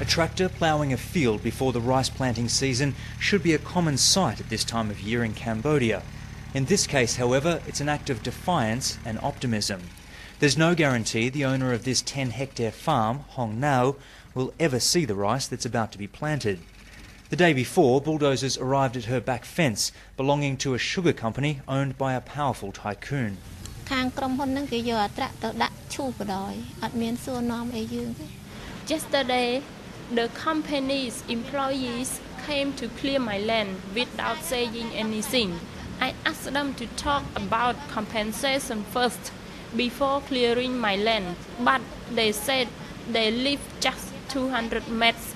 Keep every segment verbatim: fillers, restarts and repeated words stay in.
A tractor ploughing a field before the rice planting season should be a common sight at this time of year in Cambodia. In this case, however, it's an act of defiance and optimism. There's no guarantee the owner of this ten hectare farm, Hong Nau, will ever see the rice that's about to be planted. The day before, bulldozers arrived at her back fence, belonging to a sugar company owned by a powerful tycoon. Yesterday, the company's employees came to clear my land without saying anything. I asked them to talk about compensation first before clearing my land, but they said they live just two hundred meters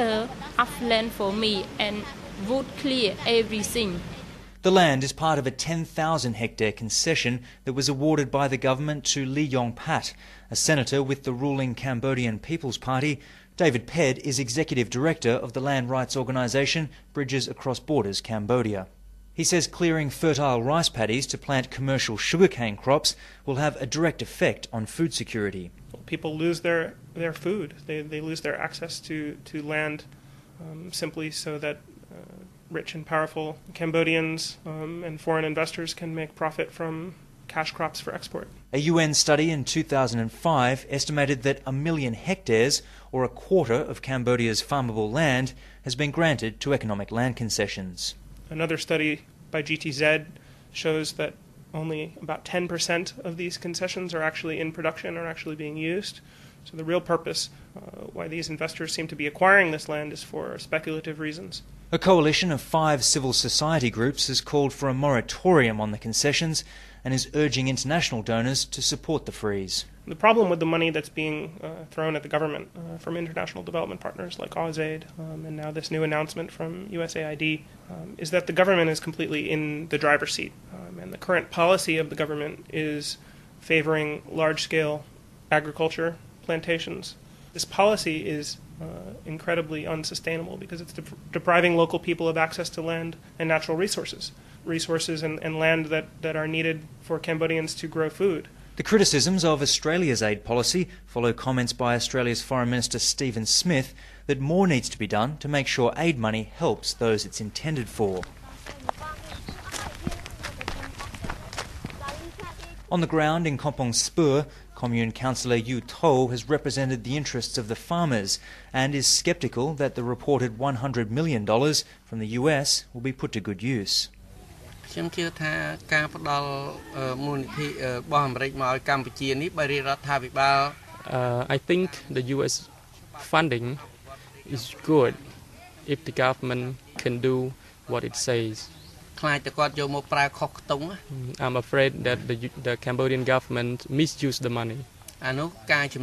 of land for me and would clear everything. The land is part of a ten thousand hectare concession that was awarded by the government to Lee Yong Pat, a senator with the ruling Cambodian People's Party. David Ped is executive director of the land rights organisation Bridges Across Borders Cambodia. He says clearing fertile rice paddies to plant commercial sugarcane crops will have a direct effect on food security. People lose their, their food. They, they lose their access to, to land um, simply so that uh, rich and powerful Cambodians um, and foreign investors can make profit from cash crops for export. A U N study in two thousand five estimated that a million hectares, or a quarter of Cambodia's farmable land, has been granted to economic land concessions. Another study by G T Z shows that only about ten percent of these concessions are actually in production, are actually being used. So the real purpose uh, why these investors seem to be acquiring this land is for speculative reasons. A coalition of five civil society groups has called for a moratorium on the concessions and is urging international donors to support the freeze. The problem with the money that's being uh, thrown at the government uh, from international development partners like AusAid um, and now this new announcement from U S A I D um, is that the government is completely in the driver's seat. Um, and the current policy of the government is favoring large-scale agriculture plantations. This policy is uh, incredibly unsustainable because it's de- depriving local people of access to land and natural resources, resources and, and land that, that are needed for Cambodians to grow food. The criticisms of Australia's aid policy follow comments by Australia's Foreign Minister Stephen Smith that more needs to be done to make sure aid money helps those it's intended for. On the ground in Kompong Spur, Commune Councillor Yu To has represented the interests of the farmers and is sceptical that the reported one hundred million dollars from the U S will be put to good use. Uh, I think the U S funding is good if the government can do what it says. I'm afraid that the, the Cambodian government misused the money. Then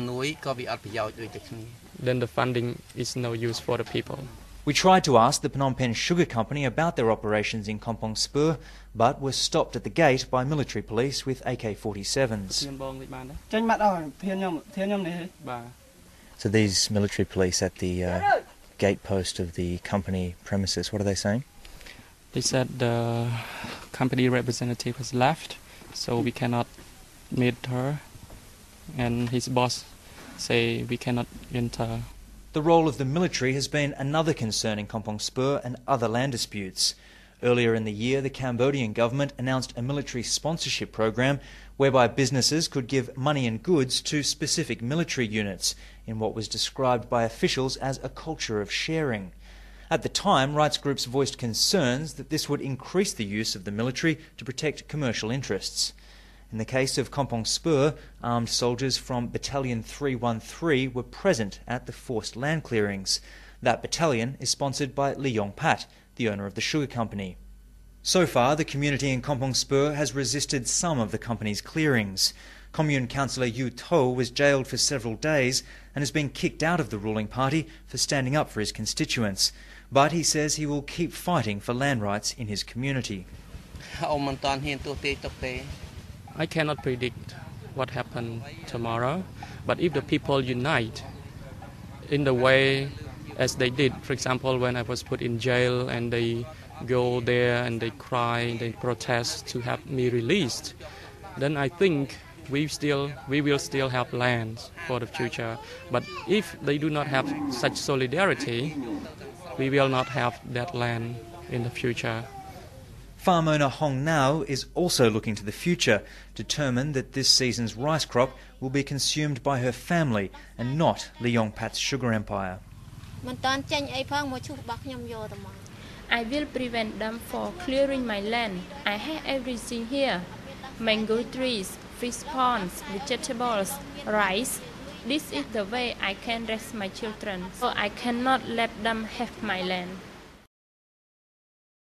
the funding is no use for the people. We tried to ask the Phnom Penh Sugar Company about their operations in Kompong Spur, but were stopped at the gate by military police with A K forty-sevens. So these military police at the uh, gate post of the company premises, what are they saying? They said the company representative has left, so we cannot meet her, and his boss say we cannot enter. The role of the military has been another concern in Kompong Spur and other land disputes. Earlier in the year, the Cambodian government announced a military sponsorship program whereby businesses could give money and goods to specific military units in what was described by officials as a culture of sharing. At the time, rights groups voiced concerns that this would increase the use of the military to protect commercial interests. In the case of Kompong Spur, armed soldiers from Battalion three one three were present at the forced land clearings. That battalion is sponsored by Lee Yong Pat, the owner of the sugar company. So far, the community in Kompong Spur has resisted some of the company's clearings. Commune Councillor Yu To was jailed for several days and has been kicked out of the ruling party for standing up for his constituents. But he says he will keep fighting for land rights in his community. I cannot predict what happened tomorrow, but if the people unite in the way as they did, for example, when I was put in jail and they go there and they cry and they protest to have me released, then I think we still we will still have lands for the future. But if they do not have such solidarity, we will not have that land in the future. Farm owner Hong Nao is also looking to the future, determined that this season's rice crop will be consumed by her family and not Leong Pat's sugar empire. I will prevent them from clearing my land. I have everything here. Mango trees, fish ponds, vegetables, rice. This is the way I can raise my children. So I cannot let them have my land.